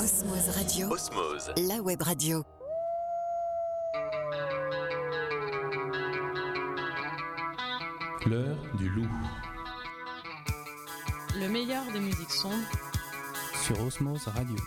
Osmose Radio. Osmose. La web radio. L'heure du loup. Le meilleur des musiques sombres Sur Osmose Radio.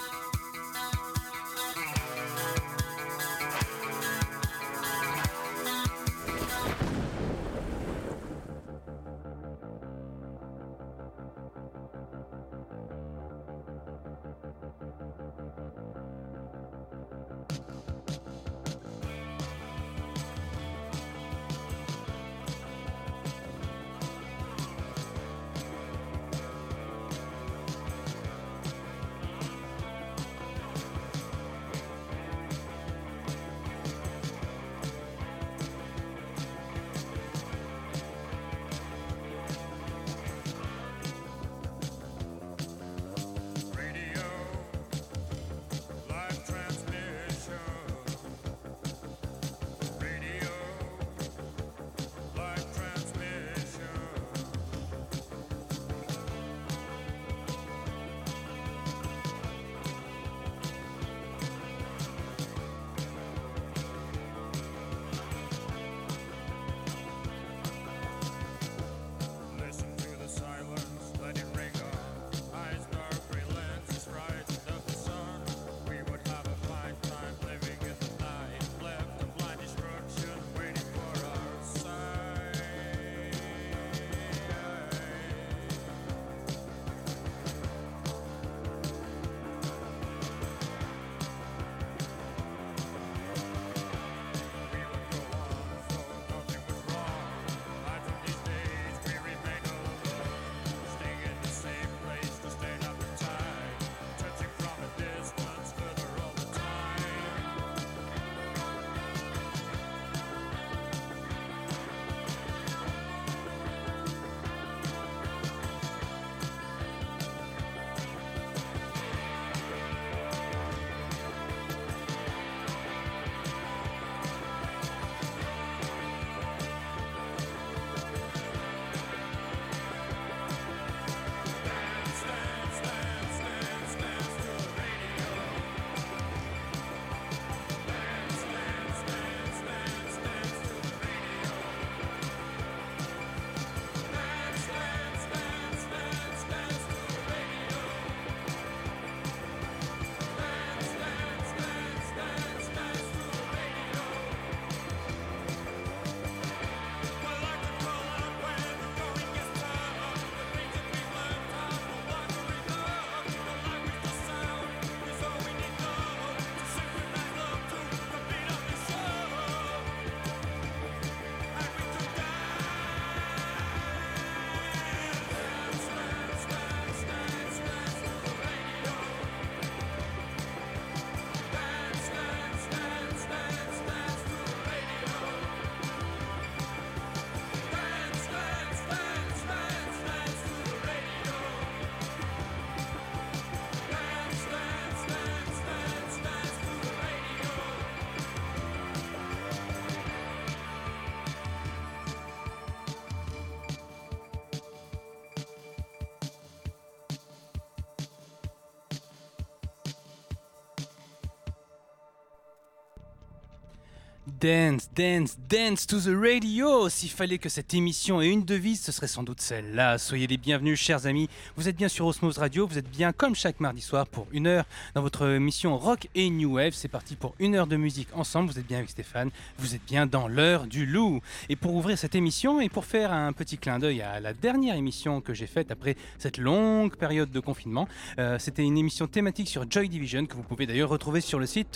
Dance, dance, dance to the radio. S'il fallait que cette émission ait une devise, ce serait sans doute celle-là. Soyez les bienvenus, chers amis. Vous êtes bien sur Osmose Radio. Vous êtes bien, comme chaque mardi soir, pour une heure dans votre émission Rock et New Wave. C'est parti pour une heure de musique ensemble. Vous êtes bien avec Stéphane. Vous êtes bien dans l'heure du loup. Et pour ouvrir cette émission et pour faire un petit clin d'œil à la dernière émission que j'ai faite après cette longue période de confinement, c'était une émission thématique sur Joy Division que vous pouvez d'ailleurs retrouver sur le site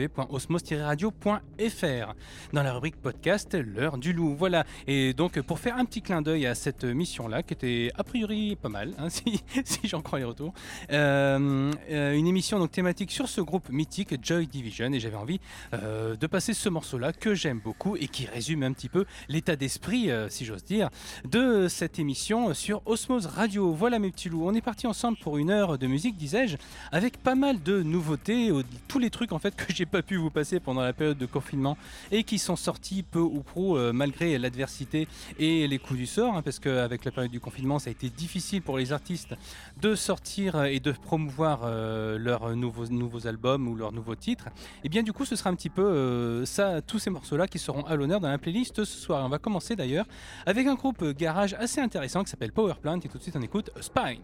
www.osmose-radio.fr. Dans la rubrique podcast, l'heure du loup. Voilà. Et donc, pour faire un petit clin d'œil à cette mission-là, qui était a priori pas mal, hein, si j'en crois les retours, une émission donc thématique sur ce groupe mythique, Joy Division. Et j'avais envie de passer ce morceau-là que j'aime beaucoup et qui résume un petit peu l'état d'esprit, si j'ose dire, de cette émission sur Osmose Radio. Voilà mes petits loups. On est partis ensemble pour une heure de musique, disais-je, avec pas mal de nouveautés, tous les trucs en fait que j'ai pas pu vous passer pendant la période de confinement et qui sont sortis peu ou prou malgré l'adversité et les coups du sort, hein, parce qu'avec la période du confinement, ça a été difficile pour les artistes de sortir et de promouvoir leurs nouveaux albums ou leurs nouveaux titres. Et bien du coup, ce sera un petit peu tous ces morceaux-là qui seront à l'honneur dans la playlist ce soir. Et on va commencer d'ailleurs avec un groupe garage assez intéressant qui s'appelle Power Plant, et tout de suite on écoute A Spine.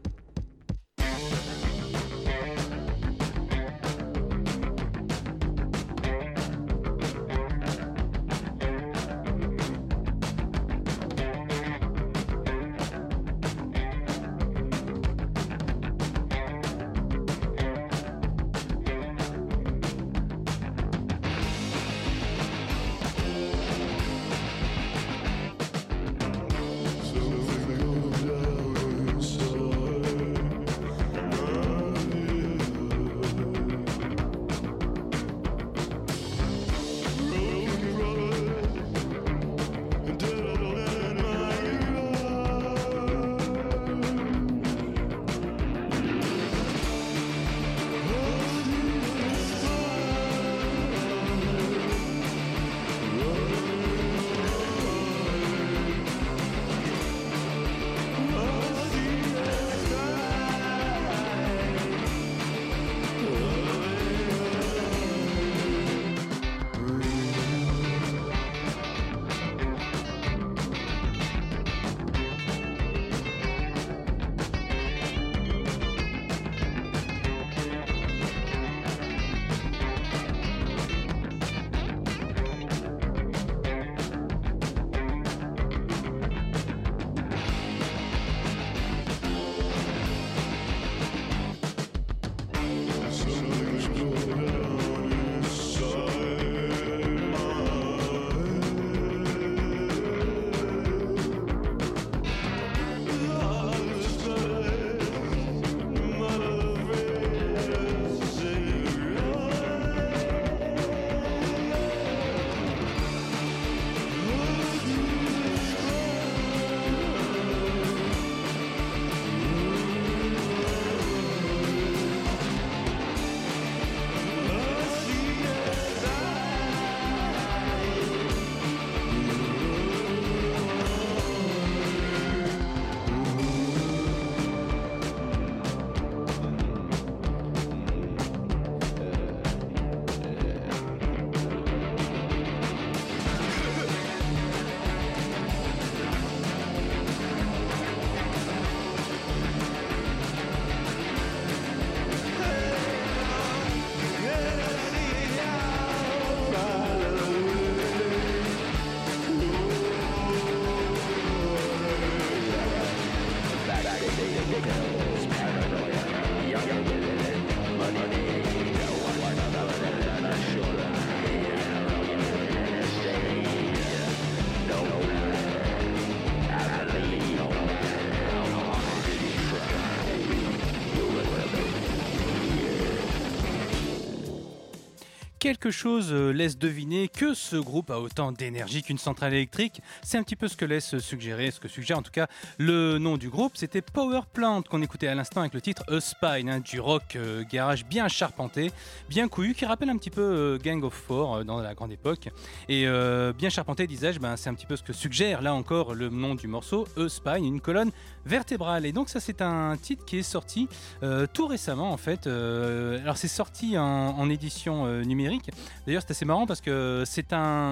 Quelque chose laisse deviner que ce groupe a autant d'énergie qu'une centrale électrique. C'est un petit peu ce que suggère en tout cas le nom du groupe. C'était Power Plant qu'on écoutait à l'instant avec le titre A Spine, hein, du rock garage bien charpenté, bien couillu, qui rappelle un petit peu Gang of Four dans la grande époque. Et bien charpenté, disais-je, c'est un petit peu ce que suggère là encore le nom du morceau, A Spine, une colonne vertébrale. Et donc ça, c'est un titre qui est sorti tout récemment en fait. Alors c'est sorti en édition numérique. D'ailleurs, c'est assez marrant parce que c'est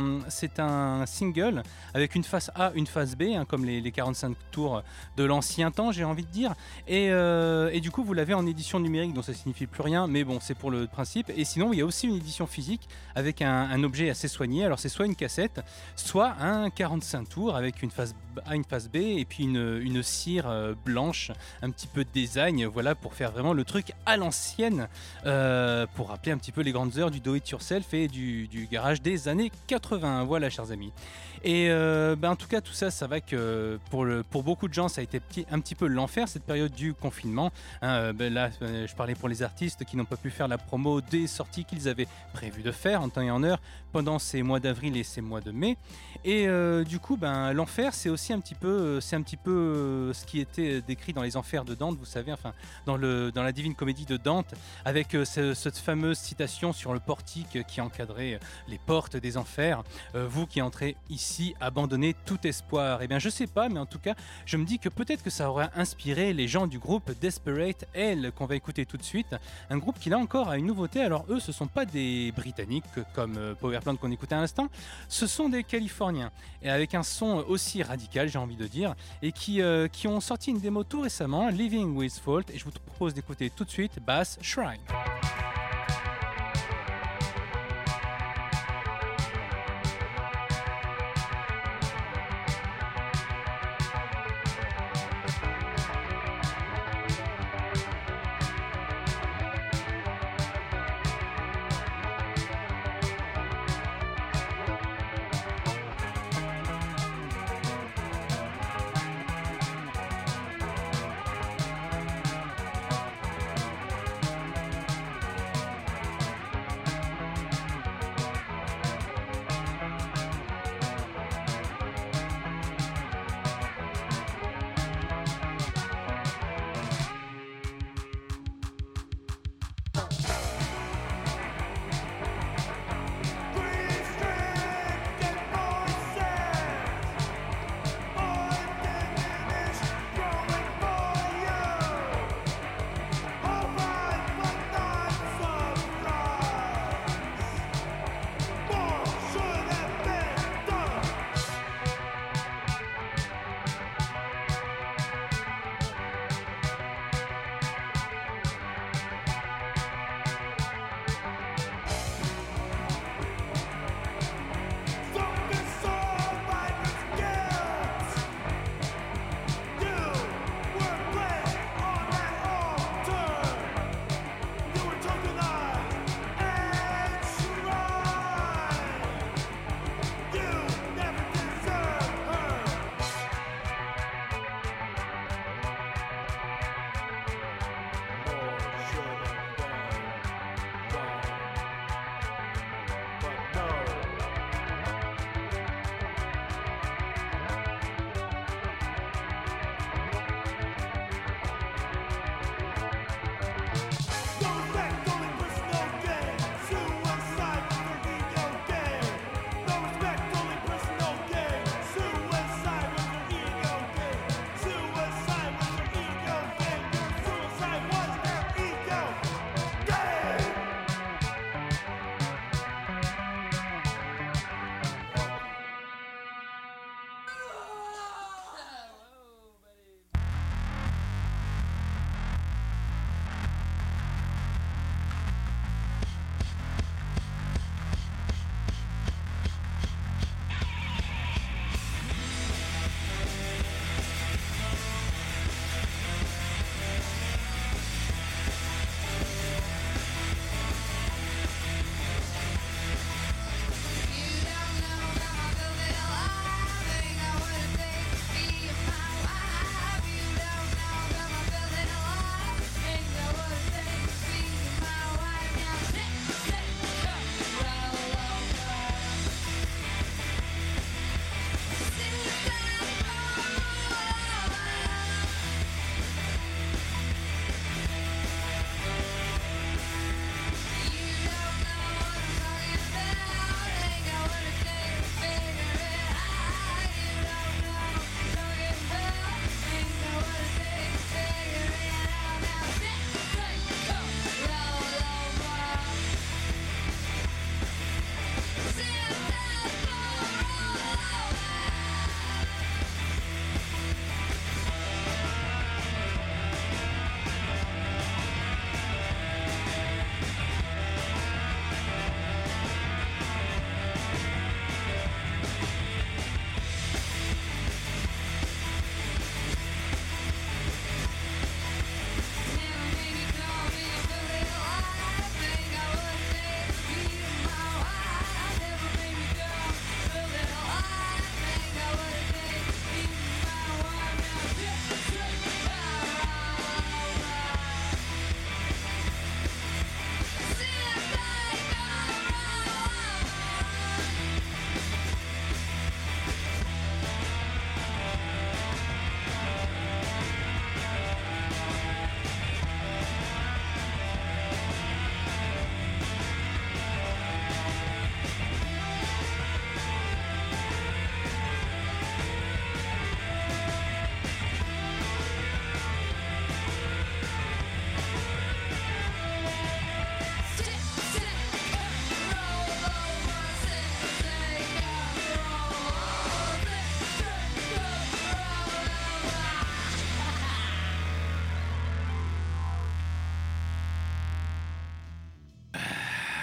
un single avec une face A, une face B, hein, comme les 45 tours de l'ancien temps, j'ai envie de dire. Et du coup, vous l'avez en édition numérique, donc ça signifie plus rien, mais bon, c'est pour le principe. Et sinon, il y a aussi une édition physique avec un objet assez soigné. Alors, c'est soit une cassette, soit un 45 tours avec une face A, une face B, et puis une cire blanche, un petit peu de design, voilà, pour faire vraiment le truc à l'ancienne, pour rappeler un petit peu les grandes heures du do-it-yourself et du garage des années 80. Voilà, chers amis. Et en tout cas, tout ça, ça va que pour beaucoup de gens, ça a été un petit peu l'enfer, cette période du confinement. Hein, là, je parlais pour les artistes qui n'ont pas pu faire la promo des sorties qu'ils avaient prévu de faire en temps et en heure pendant ces mois d'avril et ces mois de mai. Et du coup, l'enfer, c'est aussi un petit peu, ce qui était décrit dans les enfers de Dante, vous savez, enfin, dans la Divine Comédie de Dante, avec cette fameuse citation sur le portique musique qui encadrait les portes des enfers. Vous qui entrez ici, abandonnez tout espoir. Eh bien, je sais pas, mais en tout cas, je me dis que peut-être que ça aura inspiré les gens du groupe Desperate Hell qu'on va écouter tout de suite. Un groupe qui là encore a une nouveauté. Alors eux, ce sont pas des Britanniques comme Powerplant qu'on écoutait à l'instant. Ce sont des Californiens et avec un son aussi radical, j'ai envie de dire, et qui ont sorti une démo tout récemment, Living with Fault, et je vous propose d'écouter tout de suite Bass Shrine.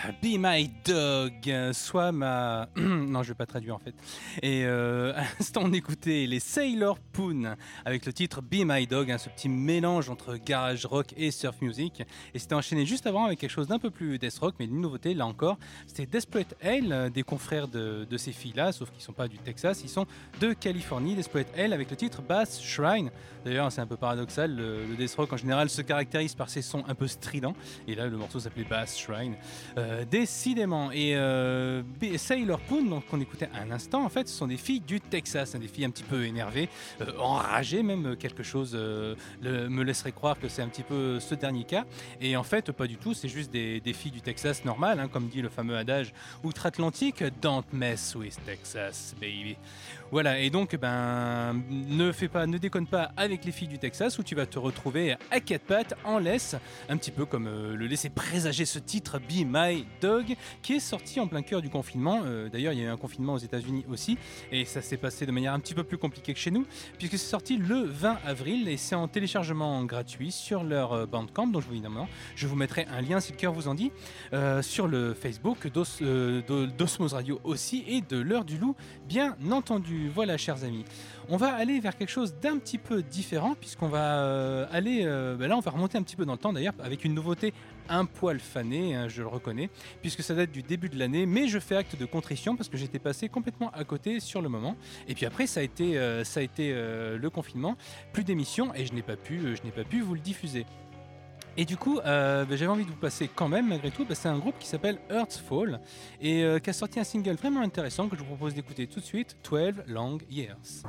Be My Dog, soit ma... non, je vais pas traduire en fait. Et à l'instant, on écoutait les Sailor Poon avec le titre Be My Dog, ce petit mélange entre garage rock et surf music. Et c'était enchaîné juste avant avec quelque chose d'un peu plus death rock, mais une nouveauté là encore. C'était Desperate Hale, des confrères de ces filles-là, sauf qu'ils sont pas du Texas, ils sont de Californie. Desperate Hale avec le titre Bass Shrine. D'ailleurs, c'est un peu paradoxal, le death rock en général se caractérise par ses sons un peu stridents. Et là, le morceau s'appelait Bass Shrine. Décidément. Et Sailor Poon, donc qu'on écoutait un instant, en fait, ce sont des filles du Texas, des filles un petit peu énervées, enragées même, quelque chose me laisserait croire que c'est un petit peu ce dernier cas. Et en fait, pas du tout, c'est juste des filles du Texas normal, comme dit le fameux adage outre-Atlantique, Don't mess with Texas, baby. Voilà, et donc, ne déconne pas avec les filles du Texas où tu vas te retrouver à quatre pattes, en laisse, un petit peu comme le laissait présager ce titre Be My Dog, qui est sorti en plein cœur du confinement. D'ailleurs, il y a eu un confinement aux États-Unis aussi, et ça s'est passé de manière un petit peu plus compliquée que chez nous, puisque c'est sorti le 20 avril et c'est en téléchargement gratuit sur leur Bandcamp, donc évidemment, je vous mettrai un lien si le cœur vous en dit, sur le Facebook d'Osmose Radio aussi, et de l'heure du loup, bien entendu. Voilà, chers amis, on va aller vers quelque chose d'un petit peu différent, puisqu'on va aller, là on va remonter un petit peu dans le temps d'ailleurs, avec une nouveauté un poil fanée, je le reconnais, puisque ça date du début de l'année, mais je fais acte de contrition parce que j'étais passé complètement à côté sur le moment, et puis après ça a été le confinement, plus d'émissions, et je n'ai pas pu vous le diffuser. Et du coup, j'avais envie de vous passer quand même, malgré tout, c'est un groupe qui s'appelle Earthfall et qui a sorti un single vraiment intéressant que je vous propose d'écouter tout de suite, 12 Long Years.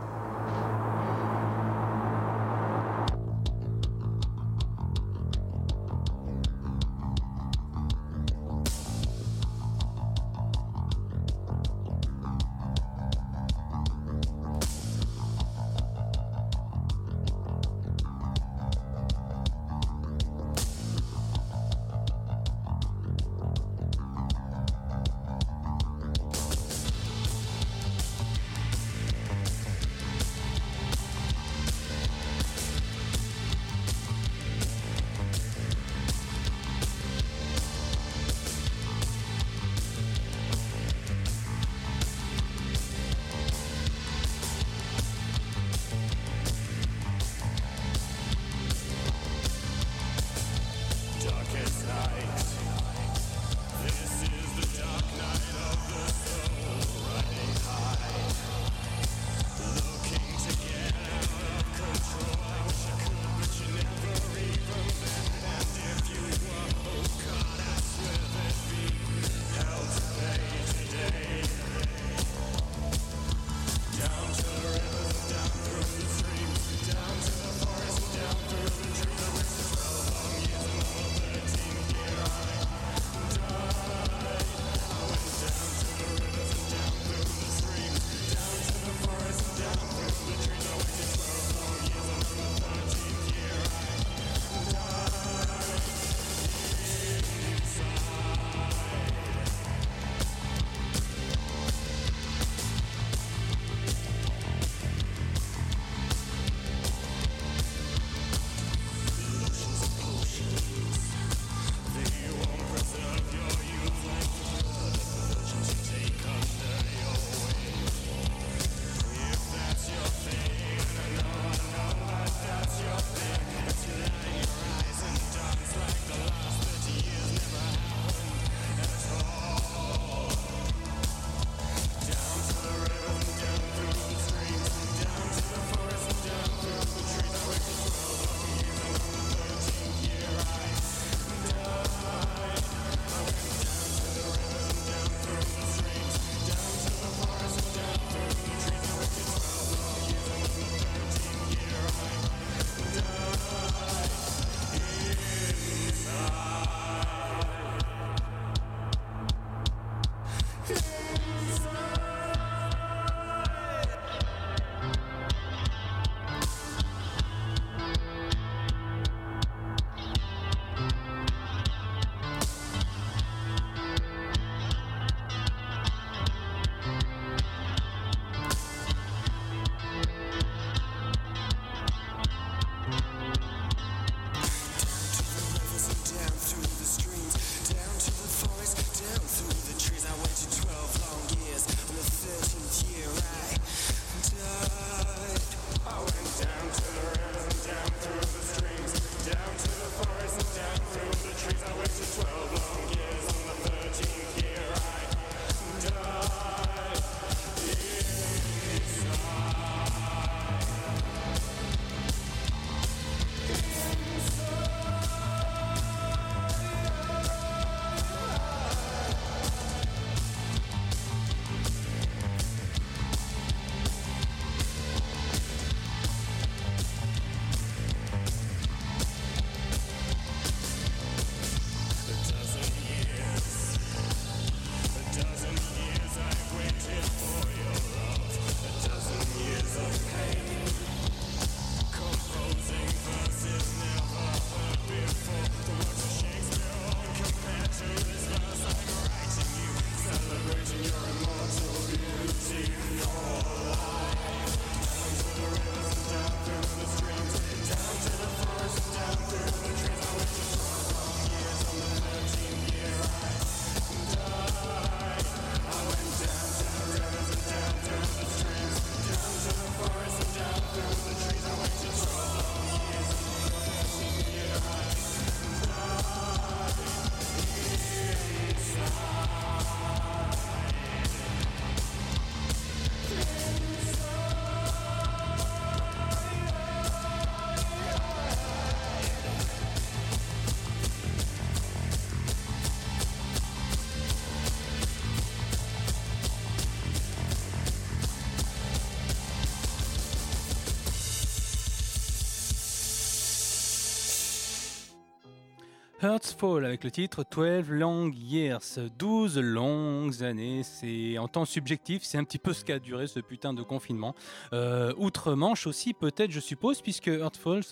Hurtsfall avec le titre 12 Long Years, 12 longues années, c'est en temps subjectif, c'est un petit peu ce qu'a duré ce putain de confinement. Outre-Manche aussi peut-être je suppose, puisque Hurtsfall,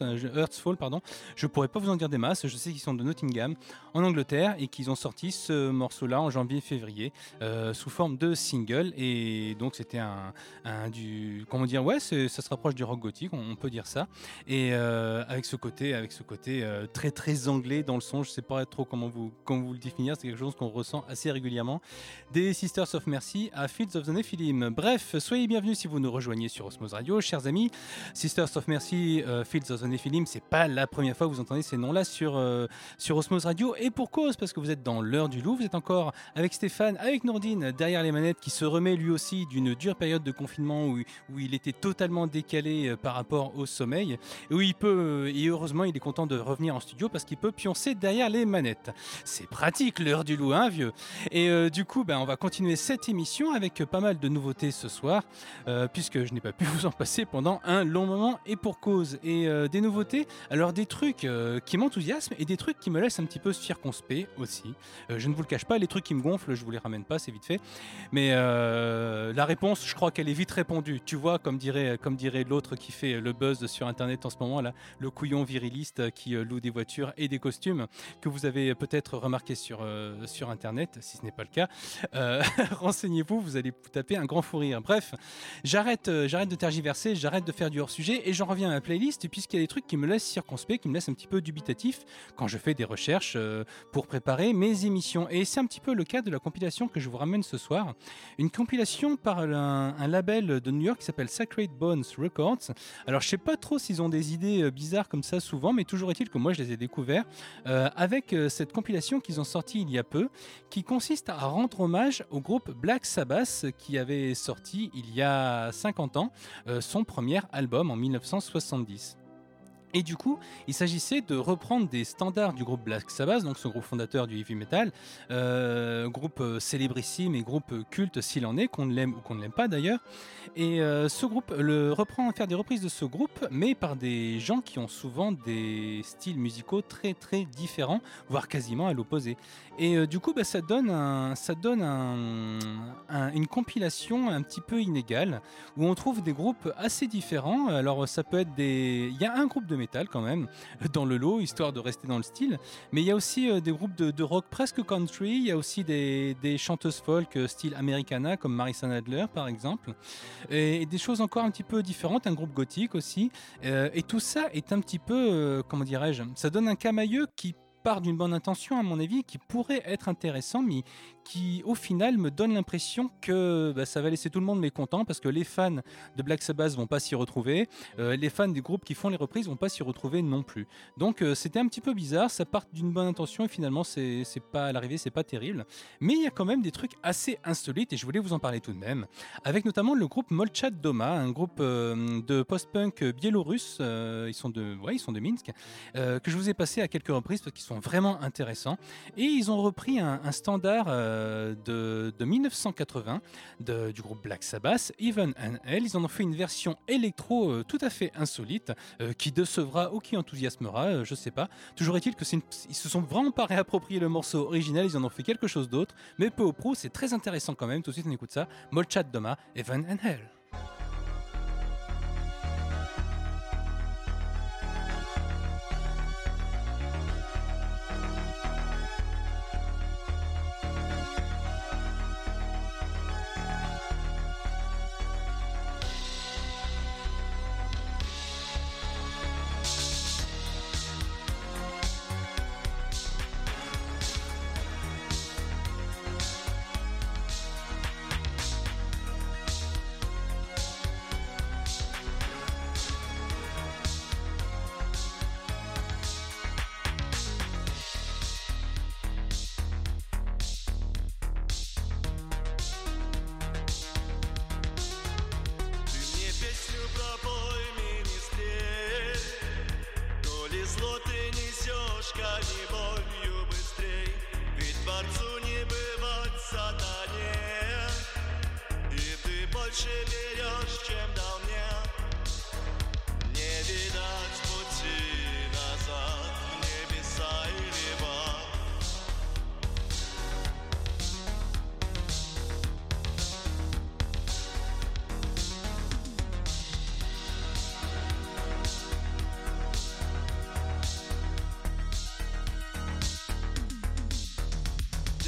je pourrais pas vous en dire des masses, je sais qu'ils sont de Nottingham en Angleterre et qu'ils ont sorti ce morceau-là en janvier-février sous forme de single, et donc c'était comment dire, ouais, ça se rapproche du rock gothique, on peut dire ça, et avec ce côté très très anglais dans le son. Je sais pas trop comment vous le définir, c'est quelque chose qu'on ressent assez régulièrement des Sisters of Mercy à Fields of the Nephilim. Bref, soyez bienvenus si vous nous rejoignez sur Osmose Radio, chers amis. Sisters of Mercy, Fields of the Nephilim, c'est pas la première fois que vous entendez ces noms-là sur Osmose Radio, et pour cause, parce que vous êtes dans l'heure du loup, vous êtes encore avec Stéphane, avec Nourdine derrière les manettes, qui se remet lui aussi d'une dure période de confinement où il était totalement décalé par rapport au sommeil, et où il peut, et heureusement il est content de revenir en studio parce qu'il peut pioncer derrière les manettes. C'est pratique l'heure du loup, hein vieux. Et du coup, on va continuer cette émission avec pas mal de nouveautés ce soir, puisque je n'ai pas pu vous en passer pendant un long moment, et pour cause. Et des nouveautés, alors des trucs qui m'enthousiasment et des trucs qui me laissent un petit peu circonspect aussi. Je ne vous le cache pas, les trucs qui me gonflent, je vous les ramène pas, c'est vite fait. Mais la réponse, je crois qu'elle est vite répondue. Tu vois, comme dirait l'autre qui fait le buzz sur Internet en ce moment, là, le couillon viriliste qui loue des voitures et des costumes, que vous avez peut-être remarqué sur Internet, si ce n'est pas le cas. Renseignez-vous, vous allez taper un grand fou rire. Bref, j'arrête de tergiverser, j'arrête de faire du hors-sujet et j'en reviens à ma playlist, puisqu'il y a des trucs qui me laissent circonspect, qui me laissent un petit peu dubitatif quand je fais des recherches pour préparer mes émissions. Et c'est un petit peu le cas de la compilation que je vous ramène ce soir. Une compilation par un label de New York qui s'appelle Sacred Bones Records. Alors je sais pas trop s'ils ont des idées bizarres comme ça souvent, mais toujours est-il que moi je les ai découverts avec cette compilation qu'ils ont sortie il y a peu, qui consiste à rendre hommage au groupe Black Sabbath, qui avait sorti il y a 50 ans son premier album en 1970. Et du coup, il s'agissait de reprendre des standards du groupe Black Sabbath, donc ce groupe fondateur du heavy metal, groupe célébrissime et groupe culte s'il en est, qu'on l'aime ou qu'on ne l'aime pas d'ailleurs. Et ce groupe faire des reprises de ce groupe, mais par des gens qui ont souvent des styles musicaux très très différents, voire quasiment à l'opposé. Et du coup, ça donne une compilation un petit peu inégale, où on trouve des groupes assez différents. Alors ça peut être il y a un groupe de métal quand même dans le lot, histoire de rester dans le style, mais il y a aussi des groupes de rock presque country, il y a aussi des chanteuses folk style Americana comme Marissa Nadler par exemple, et des choses encore un petit peu différentes, un groupe gothique aussi, et tout ça est un petit peu, comment dirais-je, ça donne un camailleux qui part d'une bonne intention à mon avis, qui pourrait être intéressant, mais qui au final me donne l'impression que ça va laisser tout le monde mécontent, parce que les fans de Black Sabbath vont pas s'y retrouver, les fans des groupes qui font les reprises vont pas s'y retrouver non plus. Donc c'était un petit peu bizarre, ça part d'une bonne intention et finalement c'est pas à l'arrivée, c'est pas terrible, mais il y a quand même des trucs assez insolites et je voulais vous en parler tout de même, avec notamment le groupe Molchat Doma, un groupe de post-punk biélorusse, ils sont de Minsk, que je vous ai passé à quelques reprises parce qu'ils sont vraiment intéressants, et ils ont repris un standard de 1980 du groupe Black Sabbath, Heaven and Hell. Ils en ont fait une version électro tout à fait insolite, qui décevra ou qui enthousiasmera, je sais pas. Toujours est-il que ils se sont vraiment pas réapproprié le morceau original, ils en ont fait quelque chose d'autre, mais peu au prou, c'est très intéressant quand même. Tout de suite on écoute ça, Molchat Doma, Heaven and Hell.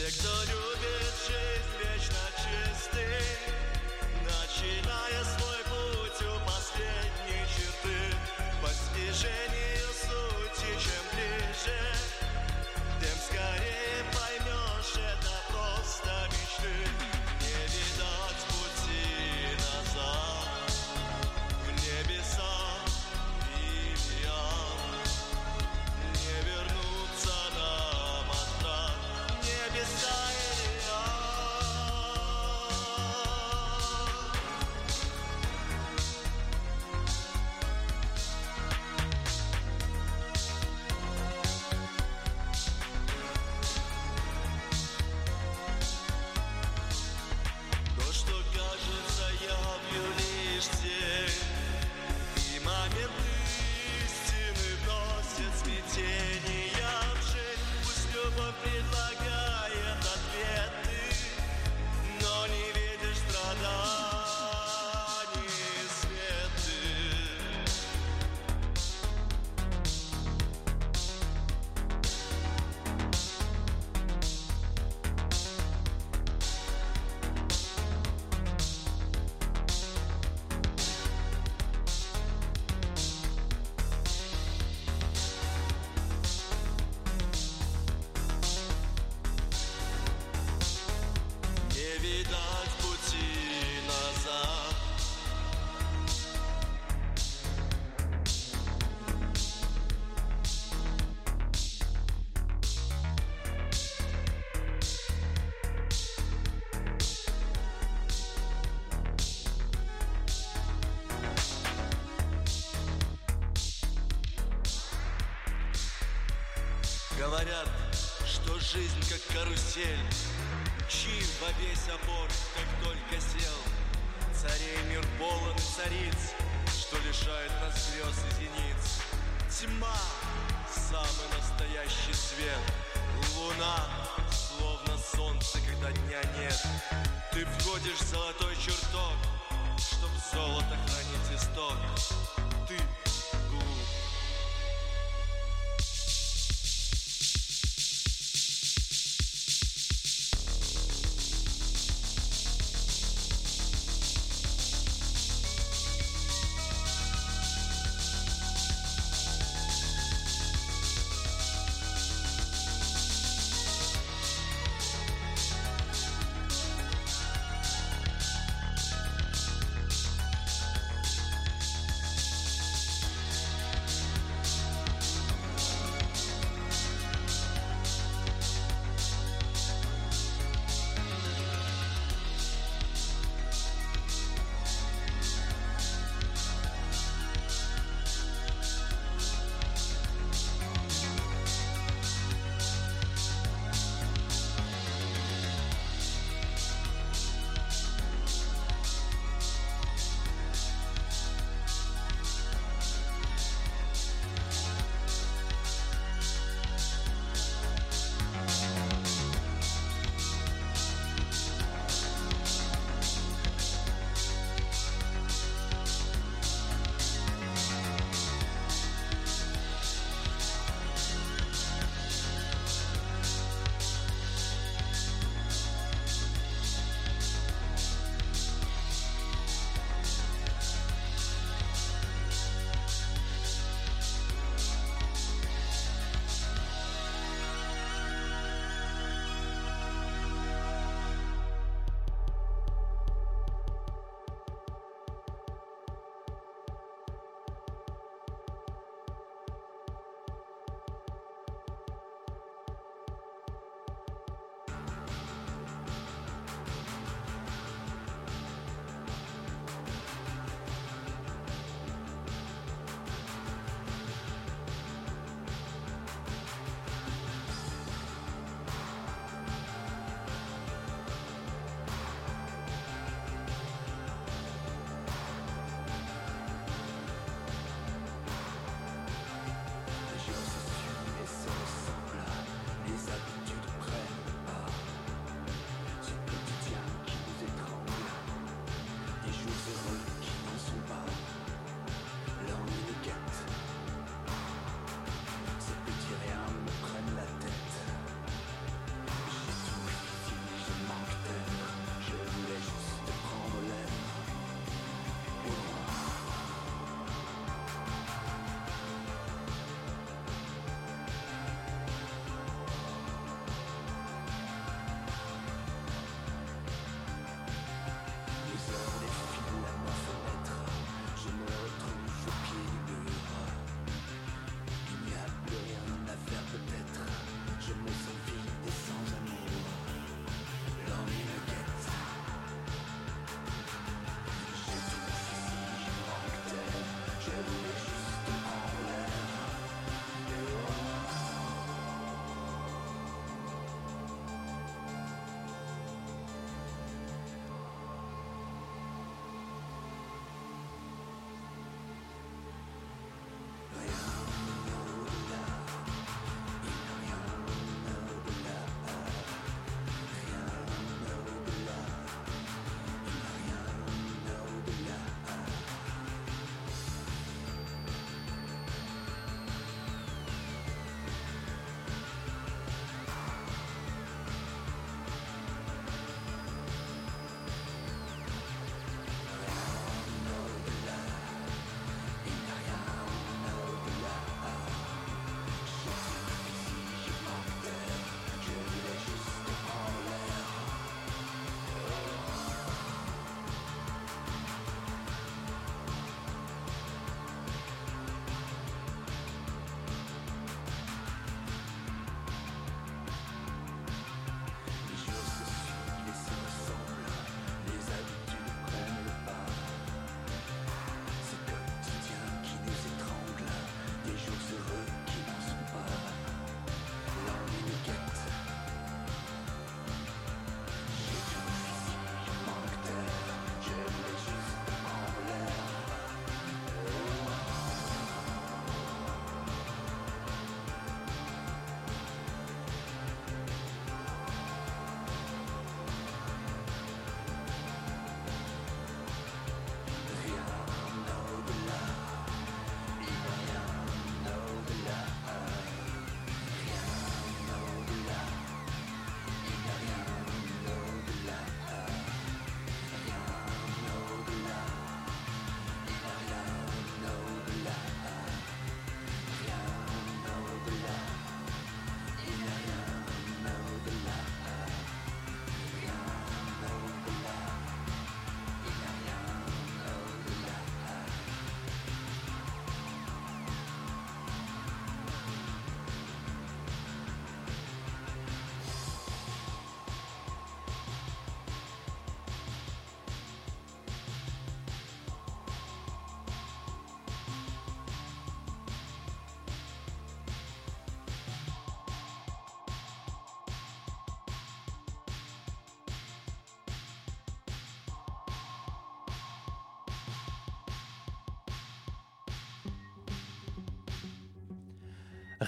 Те, кто любит жизнь вечно чисты, начиная свой путь у последней черты. Постижению сути, чем ближе, тем скорее поймешь, это просто мечты. Не видать пути назад, в небеса идеал. Не вернуться нам от трат, небеса идеал. То, что кажется явью лишь тень, и момент истины вносит смятения в жизнь. Пусть любовь предлагает ответы, но не видишь страданий светы. Не видать пути назад. Говорят, что жизнь как карусель, мчи во весь опор, как только сел. Царей мир полон и цариц, что лишает нас звезд и зениц. Тьма — самый настоящий свет. Луна — словно солнце, когда дня нет. Ты входишь в золотой чертог, чтоб золото хранить исток. Ты глуп.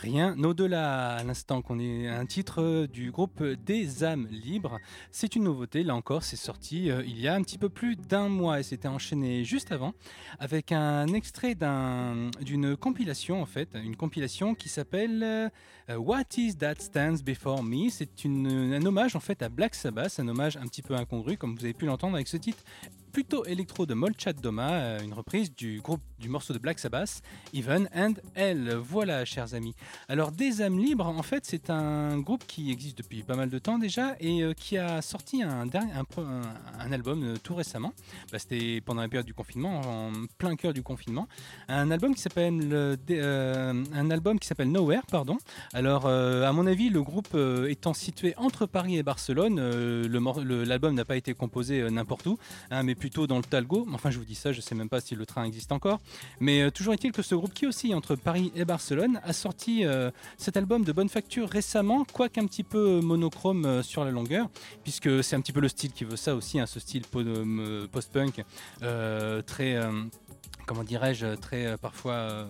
Rien au-delà. À l'instant qu'on est un titre du groupe Des Âmes Libres. C'est une nouveauté, là encore, c'est sorti il y a un petit peu plus d'un mois et c'était enchaîné juste avant avec un extrait d'une compilation en fait, une compilation qui s'appelle What Is That Stands Before Me. C'est un hommage en fait à Black Sabbath, un hommage un petit peu incongru comme vous avez pu l'entendre avec ce titre plutôt électro de Molchat Doma, une reprise du morceau de Black Sabbath, Even and Hell. Voilà, chers amis. Alors, Des Âmes Libres, en fait, c'est un groupe qui existe depuis pas mal de temps déjà et qui a sorti un album tout récemment. C'était pendant la période du confinement, en plein cœur du confinement. Un album qui s'appelle Nowhere, pardon. Alors, à mon avis, le groupe étant situé entre Paris et Barcelone, l'album n'a pas été composé n'importe où, mais plutôt dans le Talgo. Enfin, je vous dis ça, je ne sais même pas si le train existe encore. Mais toujours est-il que ce groupe qui oscille entre Paris et Barcelone a sorti cet album de bonne facture récemment, quoique un petit peu monochrome sur la longueur, puisque c'est un petit peu le style qui veut ça aussi, ce style post-punk très... comment dirais-je, très parfois...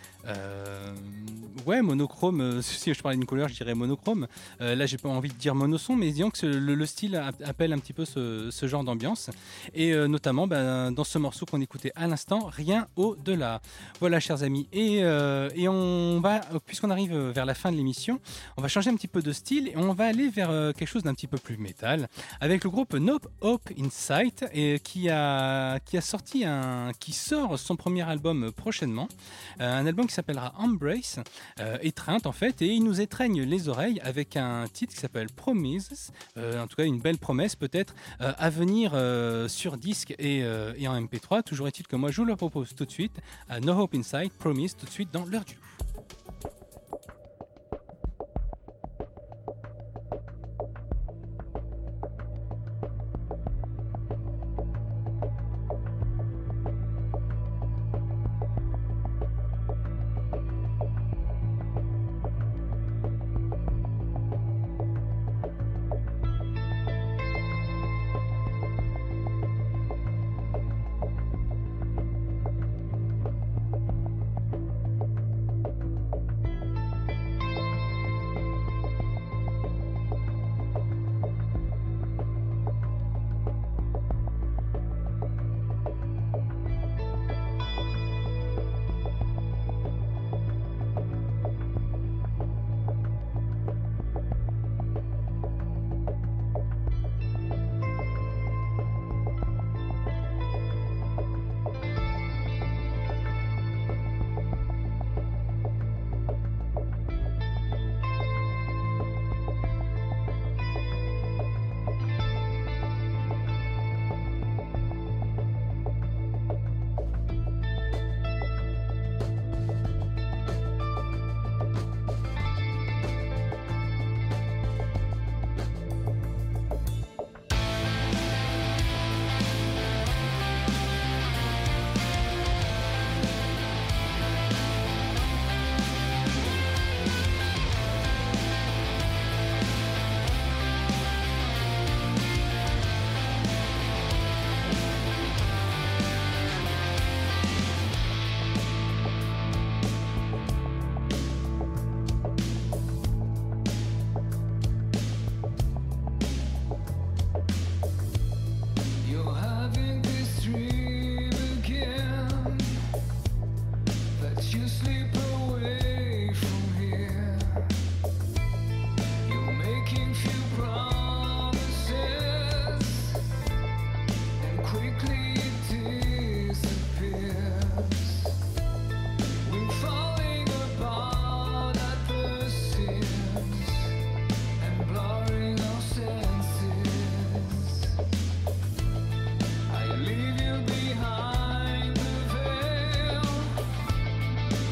monochrome. Si je parlais d'une couleur, je dirais monochrome. Là, j'ai pas envie de dire monoson, mais disons que le style appelle un petit peu ce genre d'ambiance. Et notamment dans ce morceau qu'on écoutait à l'instant, Rien au-delà. Voilà, chers amis. Et on va, puisqu'on arrive vers la fin de l'émission, on va changer un petit peu de style et on va aller vers quelque chose d'un petit peu plus métal avec le groupe No Hope in Sight et qui sort son premier album prochainement. Un album qui s'appellera Embrace, étreinte en fait, et il nous étreigne les oreilles avec un titre qui s'appelle Promises, en tout cas une belle promesse peut-être à venir sur disque et en MP3. Toujours est-il que moi je vous le propose tout de suite à No Hope Inside, Promise, tout de suite dans l'heure du loup.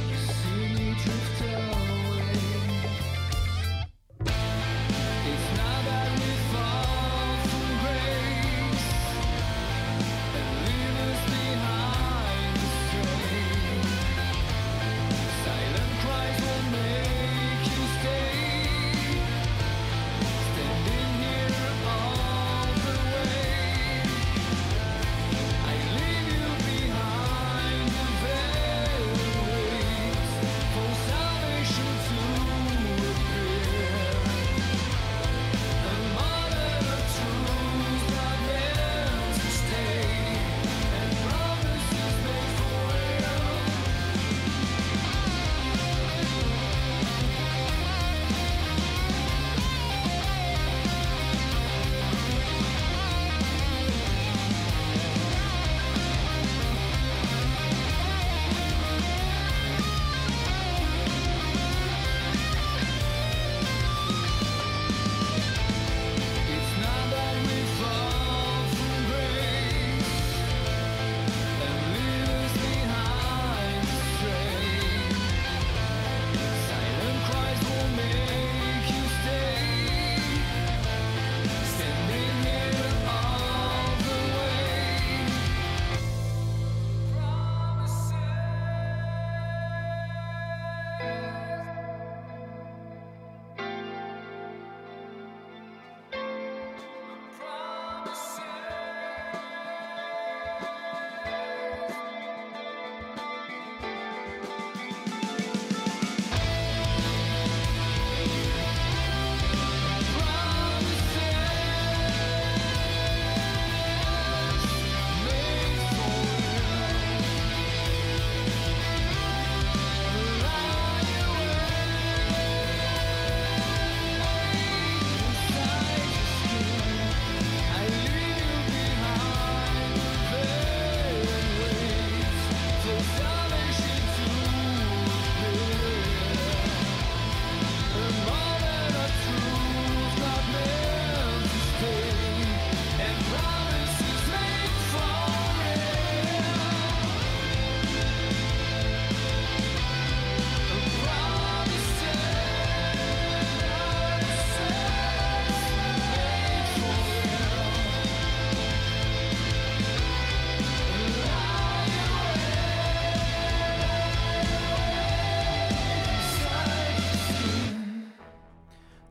It's not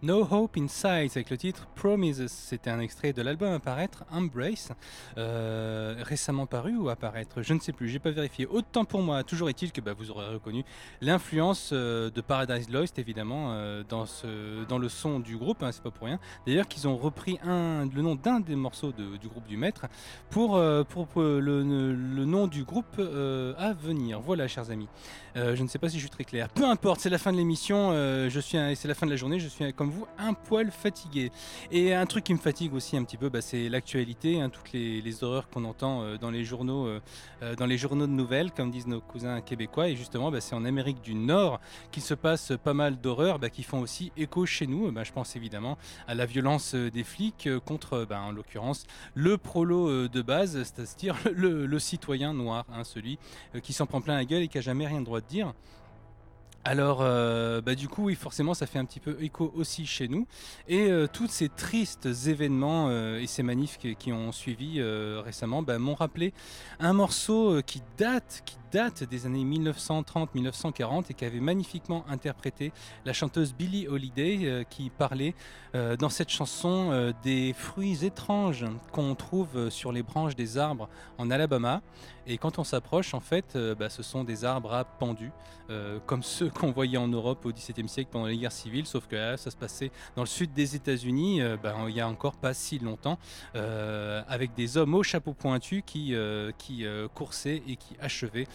No Hope Inside avec le titre Promises. C'était un extrait de l'album à paraître, Embrace, récemment paru ou à paraître, je ne sais plus, j'ai pas vérifié. Autant pour moi, toujours est-il que vous aurez reconnu l'influence de Paradise Lost évidemment dans le son du groupe, c'est pas pour rien. D'ailleurs qu'ils ont repris le nom d'un des morceaux du groupe du maître pour le nom du groupe à venir. Voilà, chers amis. Je ne sais pas si je suis très clair. Peu importe, c'est la fin de l'émission, c'est la fin de la journée, je suis comme vous un poil fatigué. Et un truc qui me fatigue aussi un petit peu, c'est l'actualité, toutes les horreurs qu'on entend dans les journaux de nouvelles, comme disent nos cousins québécois. Et justement, c'est en Amérique du Nord qu'il se passe pas mal d'horreurs qui font aussi écho chez nous. Je pense évidemment à la violence des flics contre, en l'occurrence, le prolo de base, c'est-à-dire le citoyen noir, celui qui s'en prend plein la gueule et qui n'a jamais rien de droit de dire. Alors, du coup, oui, forcément, ça fait un petit peu écho aussi chez nous. Et tous ces tristes événements et ces manifs qui ont suivi récemment m'ont rappelé un morceau qui date des années 1930-1940 et qui avait magnifiquement interprété la chanteuse Billie Holiday qui parlait dans cette chanson des fruits étranges qu'on trouve sur les branches des arbres en Alabama. Et quand on s'approche, en fait, ce sont des arbres à pendus, comme ceux qu'on voyait en Europe au XVIIe siècle pendant les guerres civiles, sauf que là, ça se passait dans le sud des États-Unis, il y a encore pas si longtemps, avec des hommes au chapeau pointu qui coursaient et qui achevaient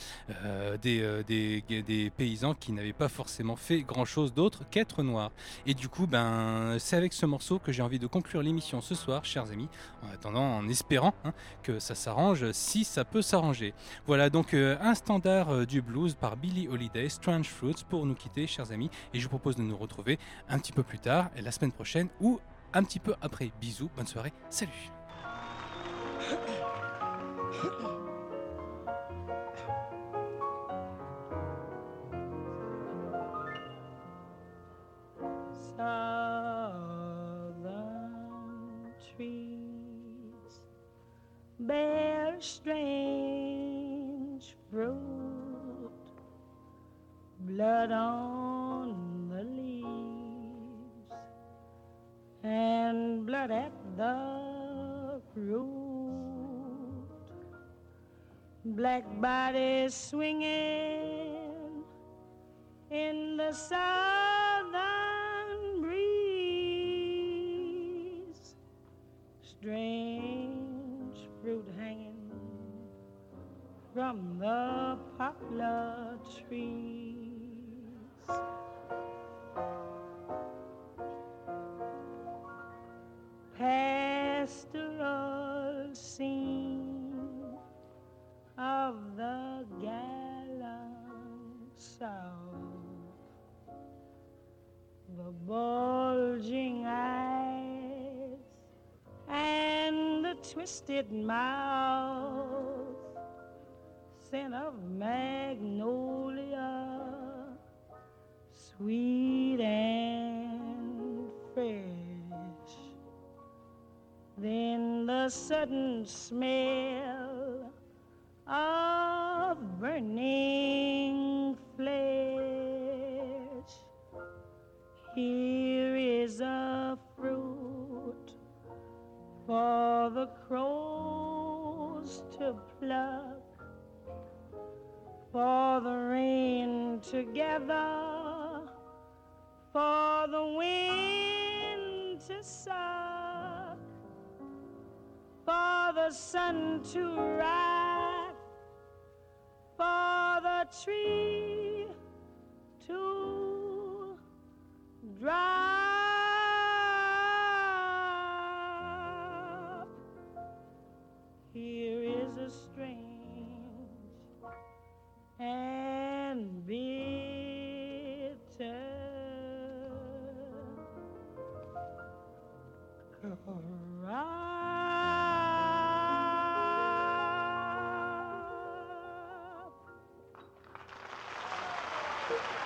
des paysans qui n'avaient pas forcément fait grand-chose d'autre qu'être noirs. Et du coup, c'est avec ce morceau que j'ai envie de conclure l'émission ce soir, chers amis, en espérant que ça s'arrange, si ça peut s'arranger. Voilà donc un standard du blues par Billie Holiday, Strange Fruits, pour nous quitter, chers amis, et je vous propose de nous retrouver un petit peu plus tard, la semaine prochaine ou un petit peu après. Bisous, bonne soirée, salut. Southern trees bear strange fruit, blood on the leaves and blood at the root. Black bodies swinging in the southern breeze, strange fruit hanging from the poplar trees. Pastoral scene of the gallant South, the bulging eyes and the twisted mouth, scent of magnolia, sweet and fresh. Then the sudden smell of burning flesh. Here is a fruit for the crows to pluck, for the rain to gather, for the wind to suck, for the sun to rise, for the tree to drop. Here is a strange and bitter crop.